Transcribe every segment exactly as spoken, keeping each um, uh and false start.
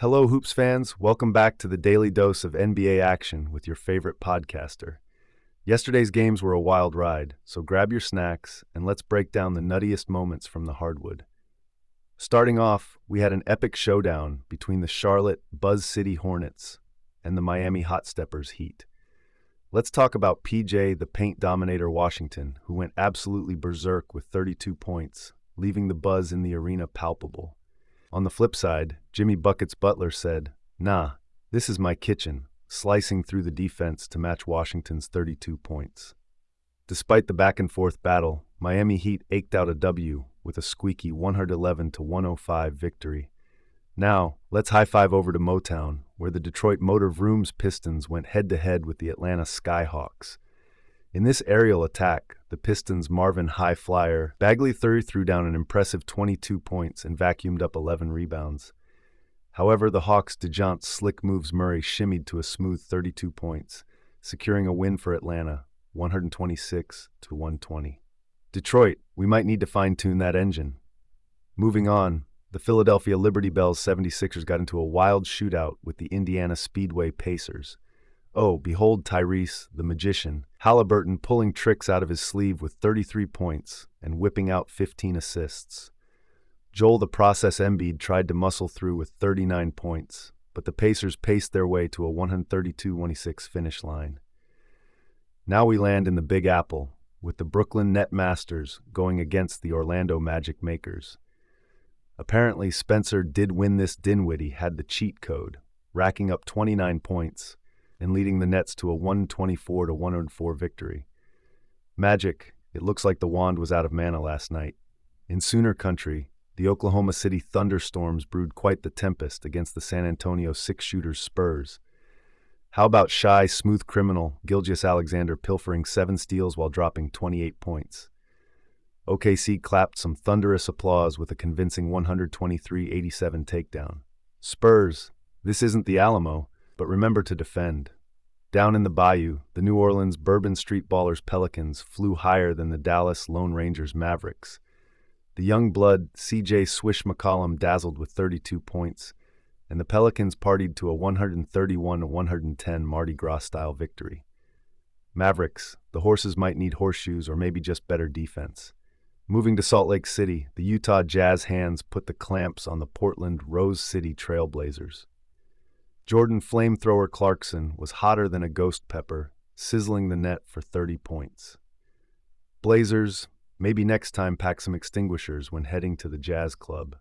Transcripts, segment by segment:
Hello, Hoops fans. Welcome back to the daily dose of N B A action with your favorite podcaster. Yesterday's games were a wild ride, so grab your snacks and let's break down the nuttiest moments from the hardwood. Starting off, we had an epic showdown between the Charlotte Buzz City Hornets and the Miami Hot Steppers Heat. Let's talk about P J, the paint dominator Washington, who went absolutely berserk with thirty-two points, leaving the buzz in the arena palpable. On the flip side, Jimmy Buckets Butler said, "Nah, this is my kitchen," slicing through the defense to match Washington's thirty-two points. Despite the back-and-forth battle, Miami Heat eked out a W with a squeaky one eleven to one oh five victory. Now, let's high-five over to Motown, where the Detroit Motor Vrooms Pistons went head-to-head with the Atlanta Skyhawks. In this aerial attack, the Pistons' Marvin High Flyer Bagley Thurr threw down an impressive twenty-two points and vacuumed up eleven rebounds. However, the Hawks' DeJounte Slick Moves Murray shimmied to a smooth thirty-two points, securing a win for Atlanta, one twenty-six to one twenty. Detroit, we might need to fine-tune that engine. Moving on, the Philadelphia Liberty Bells seventy-sixers got into a wild shootout with the Indiana Speedway Pacers. Oh, behold Tyrese, the magician, Halliburton pulling tricks out of his sleeve with thirty-three points and whipping out fifteen assists. Joel the Process Embiid tried to muscle through with thirty-nine points, but the Pacers paced their way to a one thirty-two twenty-six finish line. Now we land in the Big Apple, with the Brooklyn Net Masters going against the Orlando Magic Makers. Apparently, Spencer Did Win This Dinwiddie had the cheat code, racking up twenty-nine points and leading the Nets to a one twenty-four to one oh four victory. Magic, it looks like the wand was out of mana last night. In Sooner Country, the Oklahoma City Thunderstorms brewed quite the tempest against the San Antonio six-shooters Spurs. How about shy, smooth criminal Gilgeous-Alexander pilfering seven steals while dropping twenty-eight points? O K C clapped some thunderous applause with a convincing one twenty-three eighty-seven takedown. Spurs, this isn't the Alamo, but remember to defend. Down in the Bayou, the New Orleans Bourbon Street Ballers Pelicans flew higher than the Dallas Lone Rangers Mavericks. The young blood C J Swish McCollum dazzled with thirty-two points, and the Pelicans partied to a one thirty-one to one ten Mardi Gras-style victory. Mavericks, the horses might need horseshoes or maybe just better defense. Moving to Salt Lake City, the Utah Jazz hands put the clamps on the Portland Rose City Trailblazers. Jordan Flamethrower Clarkson was hotter than a ghost pepper, sizzling the net for thirty points. Blazers, maybe next time pack some extinguishers when heading to the Jazz Club.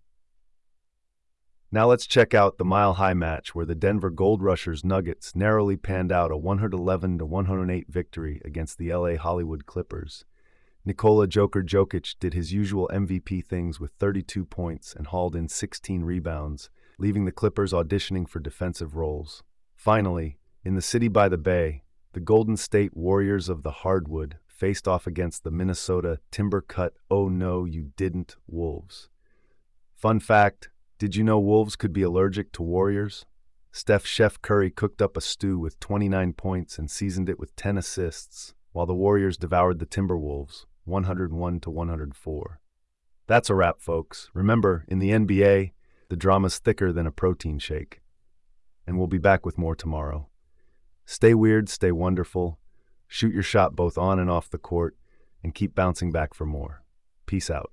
Now let's check out the mile-high match where the Denver Gold Rushers Nuggets narrowly panned out a one eleven to one oh eight victory against the L A Hollywood Clippers. Nikola Joker Jokic did his usual M V P things with thirty-two points and hauled in sixteen rebounds, leaving the Clippers auditioning for defensive roles. Finally, in the city by the bay, the Golden State Warriors of the Hardwood faced off against the Minnesota Timber-Cut Oh No You Didn't Wolves. Fun fact, did you know Wolves could be allergic to Warriors? Steph Chef Curry cooked up a stew with twenty-nine points and seasoned it with ten assists, while the Warriors devoured the Timberwolves, one oh one to one oh four. That's a wrap, folks. Remember, in the N B A, the drama's thicker than a protein shake. And we'll be back with more tomorrow. Stay weird, stay wonderful, shoot your shot both on and off the court, and keep bouncing back for more. Peace out.